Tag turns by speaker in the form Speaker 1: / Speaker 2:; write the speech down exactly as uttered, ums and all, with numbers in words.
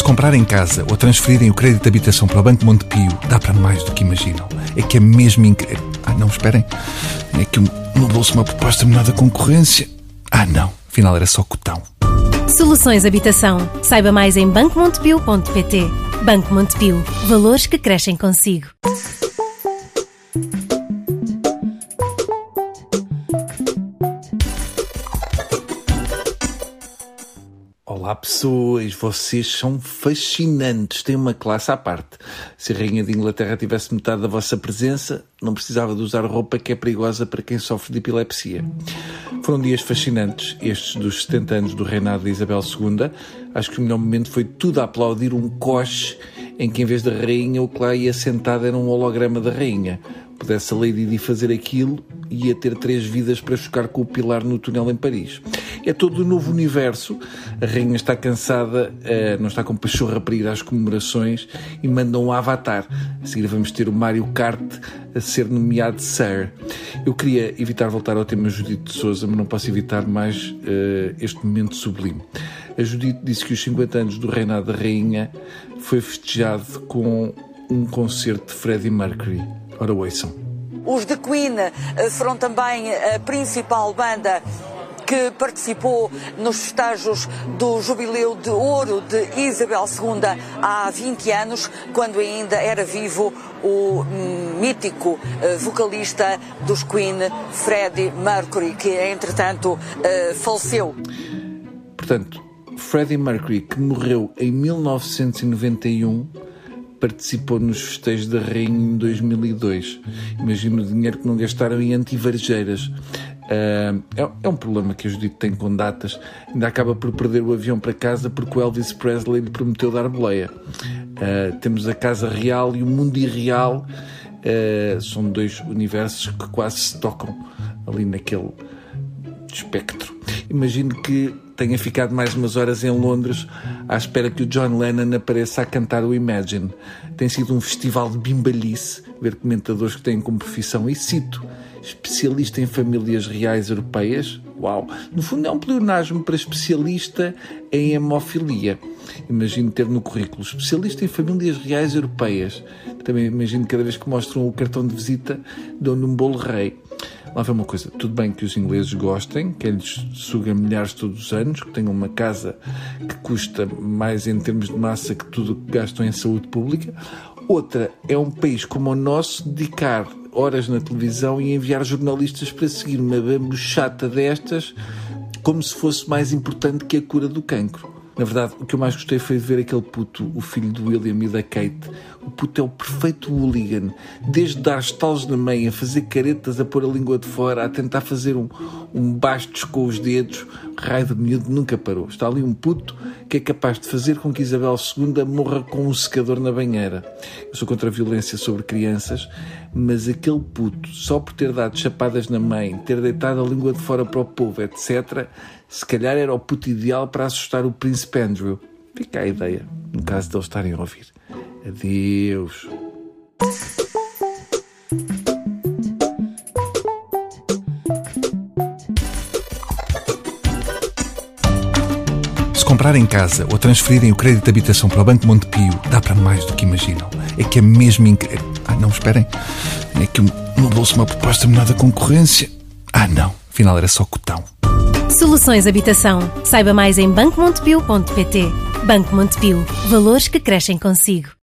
Speaker 1: Se comprarem casa ou transferirem o crédito de habitação para o Banco Montepio, dá para mais do que imaginam. É que é mesmo incrível. Ah, não, esperem. É que mudou-se uma proposta menor da concorrência. Ah, não. Afinal era só cotão.
Speaker 2: Soluções Habitação. Saiba mais em banco montepio ponto pt. Banco Montepio. Valores que crescem consigo.
Speaker 3: Olá pessoas, vocês são fascinantes, têm uma classe à parte. Se a Rainha de Inglaterra tivesse metade da vossa presença, não precisava de usar roupa que é perigosa para quem sofre de epilepsia. Foram dias fascinantes, estes dos setenta anos do reinado de Isabel segunda. Acho que o melhor momento foi tudo a aplaudir um coche em que em vez da rainha o que lá ia sentado era um holograma da rainha. Pudesse a Lady Di fazer aquilo, ia ter três vidas para chocar com o Pilar no túnel em Paris. É todo um novo universo. A rainha está cansada, não está com pachorra para ir às comemorações e manda um avatar. A seguir vamos ter o Mário Kart a ser nomeado Sir. Eu queria evitar voltar ao tema Judite de Sousa, mas não posso evitar mais uh, este momento sublime. A Judite disse que os cinquenta anos do reinado da rainha foi festejado com um concerto de Freddie Mercury. Ora, ouçam.
Speaker 4: Os The Queen foram também a principal banda que participou nos festejos do Jubileu de Ouro de Isabel segunda há vinte anos, quando ainda era vivo o mítico vocalista dos Queen, Freddie Mercury, que entretanto faleceu.
Speaker 3: Portanto, Freddie Mercury, que morreu em mil novecentos e noventa e um, participou nos festejos da rainha em dois mil e dois. Imagino o dinheiro que não gastaram em antivarejeiras. Uh, é, é um problema que a Judite tem com datas. Ainda acaba por perder o avião para casa porque o Elvis Presley lhe prometeu dar boleia. Uh, temos a Casa Real e o mundo irreal. Uh, são dois universos que quase se tocam ali naquele espectro. Imagino que tenha ficado mais umas horas em Londres à espera que o John Lennon apareça a cantar o Imagine. Tem sido um festival de bimbalhice ver comentadores que têm como profissão, e cito, especialista em famílias reais europeias. Uau! No fundo é um pleonasmo para especialista em hemofilia. Imagino ter no currículo especialista em famílias reais europeias. Também imagino cada vez que mostram o cartão de visita dão-lhe um bolo rei. Lá vem uma coisa, tudo bem que os ingleses gostem, que eles sugam milhares todos os anos, que tenham uma casa que custa mais em termos de massa que tudo o que gastam em saúde pública. Outra é um país como o nosso dedicar horas na televisão e enviar jornalistas para seguir uma bambuchata destas como se fosse mais importante que a cura do cancro. Na verdade, o que eu mais gostei foi de ver aquele puto, o filho do William e da Kate. O puto é o perfeito hooligan. Desde dar estalos na meia, a fazer caretas, a pôr a língua de fora, a tentar fazer um, um bastos com os dedos, raio de miúdo nunca parou. Está ali um puto que é capaz de fazer com que Isabel segunda morra com um secador na banheira. Eu sou contra a violência sobre crianças, mas aquele puto, só por ter dado chapadas na mãe, ter deitado a língua de fora para o povo, etcétera, se calhar era o puto ideal para assustar o príncipe Andrew. Fica a ideia, no caso de eles estarem a ouvir. Adeus.
Speaker 1: Se comprarem casa ou transferirem o crédito de habitação para o Banco Montepio, dá para mais do que imaginam. É que é mesmo incrível. Ah, não, esperem. É que mudou-se uma proposta menor da concorrência. Ah, não. Afinal era só cotão.
Speaker 2: Soluções Habitação. Saiba mais em banco montepio ponto pt. Banco Montepio. Valores que crescem consigo.